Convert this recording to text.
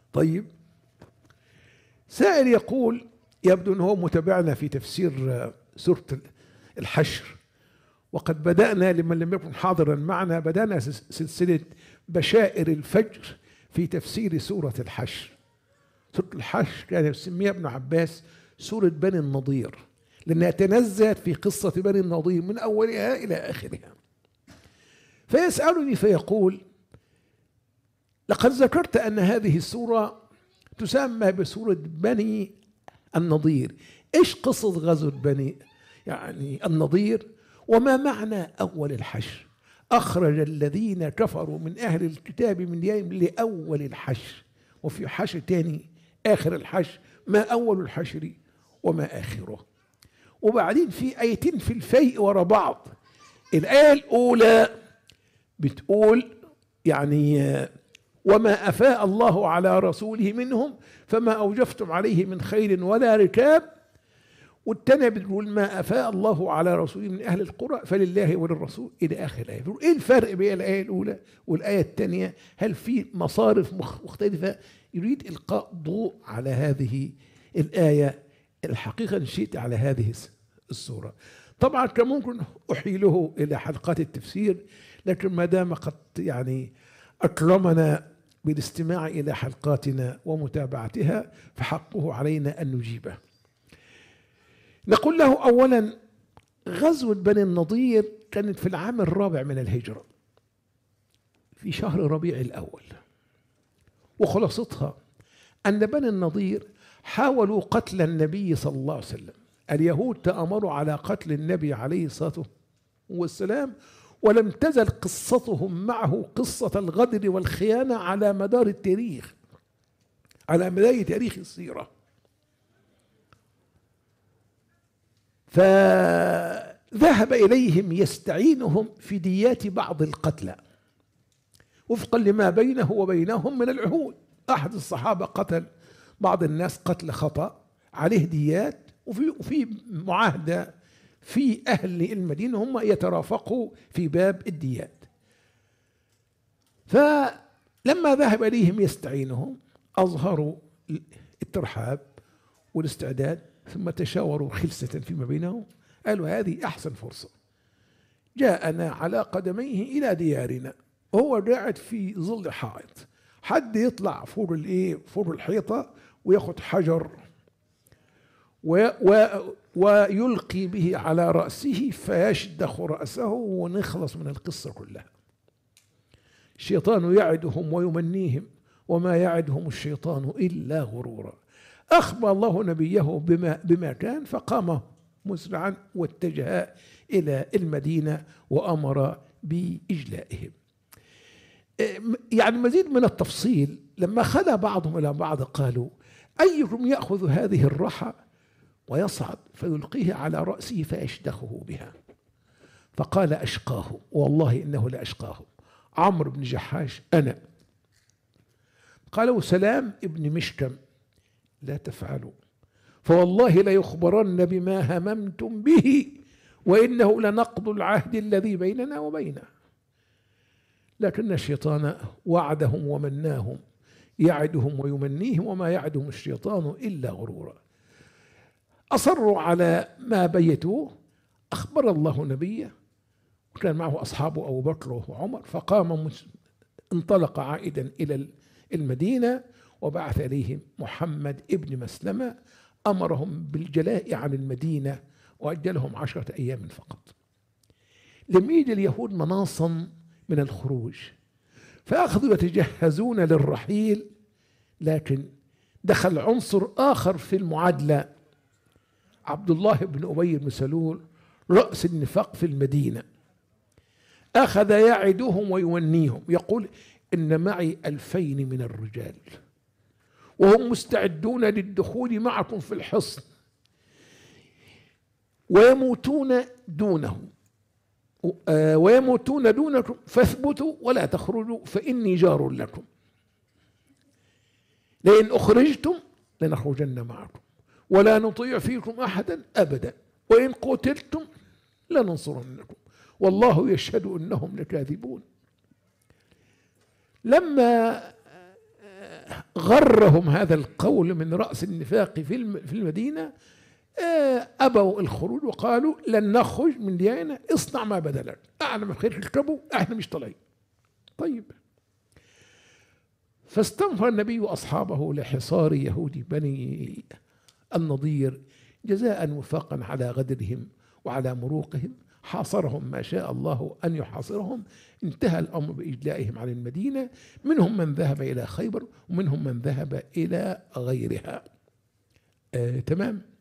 طيب، سائل يقول، يبدو أنه متابعنا في تفسير سورة الحشر، وقد بدأنا لمن لم يكن حاضرا معنا، بدأنا سلسلة بشائر الفجر في تفسير سورة الحشر. سورة الحشر كان يسميها ابن عباس سورة بني النضير، لأنها تنزلت في قصة بني النضير من أولها إلى آخرها. فيسألني فيقول: لقد ذكرت أن هذه السورة تسمى بسورة بني النضير. إيش قصة غزوة بني النضير؟ وما معنى أول الحشر؟ أخرج الذين كفروا من أهل الكتاب من ديارهم لأول الحشر، وفي حشر تاني آخر الحشر، ما أول الحشر وما آخره. وبعدين في آيتين في الفيء ورا بعض. الآية الأولى بتقول وما أفاء الله على رسوله منهم فما أوجفتم عليه من خيل ولا ركاب. والتانية بتقول ما أفاء الله على رسوله من أهل القرى فلله وللرسول إلى آخر الآية. إيه الفرق بين الآية الأولى والآية الثانية؟ هل في مصارف مختلفة؟ يريد إلقاء ضوء على هذه الآية. الحقيقة نشيت على هذه السورة. طبعا كان ممكن أحيله إلى حلقات التفسير، لكن ما دام قد أكرمنا بالاستماع إلى حلقاتنا ومتابعتها فحقه علينا أن نجيبه. نقول له أولا: غزوة بني النضير كانت في العام الرابع من الهجرة، في شهر ربيع الأول، وخلاصتها أن بني النضير حاولوا قتل النبي صلى الله عليه وسلم. اليهود تآمروا على قتل النبي عليه الصلاة والسلام، ولم تزل قصتهم معه قصة الغدر والخيانة على مدار التاريخ، على مدار تاريخ السيرة. فذهب إليهم يستعينهم في ديات بعض القتلى وفقا لما بينه وبينهم من العهود. أحد الصحابة قتل بعض الناس قتل خطأ، عليه ديات، وفي معاهدة في أهل المدينة هم يترافقوا في باب الديات. فلما ذهب إليهم يستعينهم أظهروا الترحاب والاستعداد، ثم تشاوروا خلسة فيما بينهم، قالوا هذه أحسن فرصة. جاءنا على قدميه إلى ديارنا، وهو قاعد في ظل حائط، حد يطلع فوق الحيطة وياخد حجر ويلقي به على رأسه فيشدخ رأسه ونخلص من القصة كلها. الشيطان يعدهم ويمنيهم وما يعدهم الشيطان إلا غرورا. أخبر الله نبيه بما كان، فقام مسرعا واتجه إلى المدينة وأمر بإجلائهم. مزيد من التفصيل، لما خلى بعضهم إلى بعض قالوا: أيكم يأخذ هذه الرحى ويصعد فيلقيه على رأسه فيشدخه بها؟ فقال أشقاهم، والله إنه لأشقاهم، عمرو بن جحاش أنا. قالوا سلام ابن مشكم: لا تفعلوا، فوالله ليخبرن بما هممتم به، وإنه لنقض العهد الذي بيننا وبينه. لكن الشيطان وعدهم ومناهم، يعدهم ويمنيهم وما يعدهم الشيطان إلا غرورا. أصروا على ما بيتوه. أخبر الله نبيه، وكان معه أصحابه أبو بكر وعمر، فقام انطلق عائدا إلى المدينة وبعث إليهم محمد ابن مسلمة، أمرهم بالجلاء عن المدينة وأجلهم 10 أيام فقط. لم يجد اليهود مناصا من الخروج، فأخذوا يتجهزون للرحيل. لكن دخل عنصر آخر في المعادلة، عبد الله بن أبي بن سلول رأس النفاق في المدينة. أخذ يعدهم ويونيهم، يقول: إن معي 2000 من الرجال وهم مستعدون للدخول معكم في الحصن، ويموتون دونكم فاثبتوا ولا تخرجوا فإني جار لكم، لئن أخرجتم لنخرجن معكم ولا نطيع فيكم أحدا أبدا، وإن قتلتم لننصرنكم والله يشهد أنهم لكاذبون. لما غرهم هذا القول من رأس النفاق في المدينة، أبوا الخروج وقالوا لن نخرج من ديانة، اصنع ما بدا لك، أعلم بخير اركبوا، احنا مش طالعين. طيب، فاستنفر النبي أصحابه لحصار يهود بني النضير جزاء وفاقا على غدرهم وعلى مروقهم. حاصرهم ما شاء الله أن يحاصرهم. انتهى الأمر بإجلائهم عن المدينة، منهم من ذهب إلى خيبر ومنهم من ذهب إلى غيرها. تمام.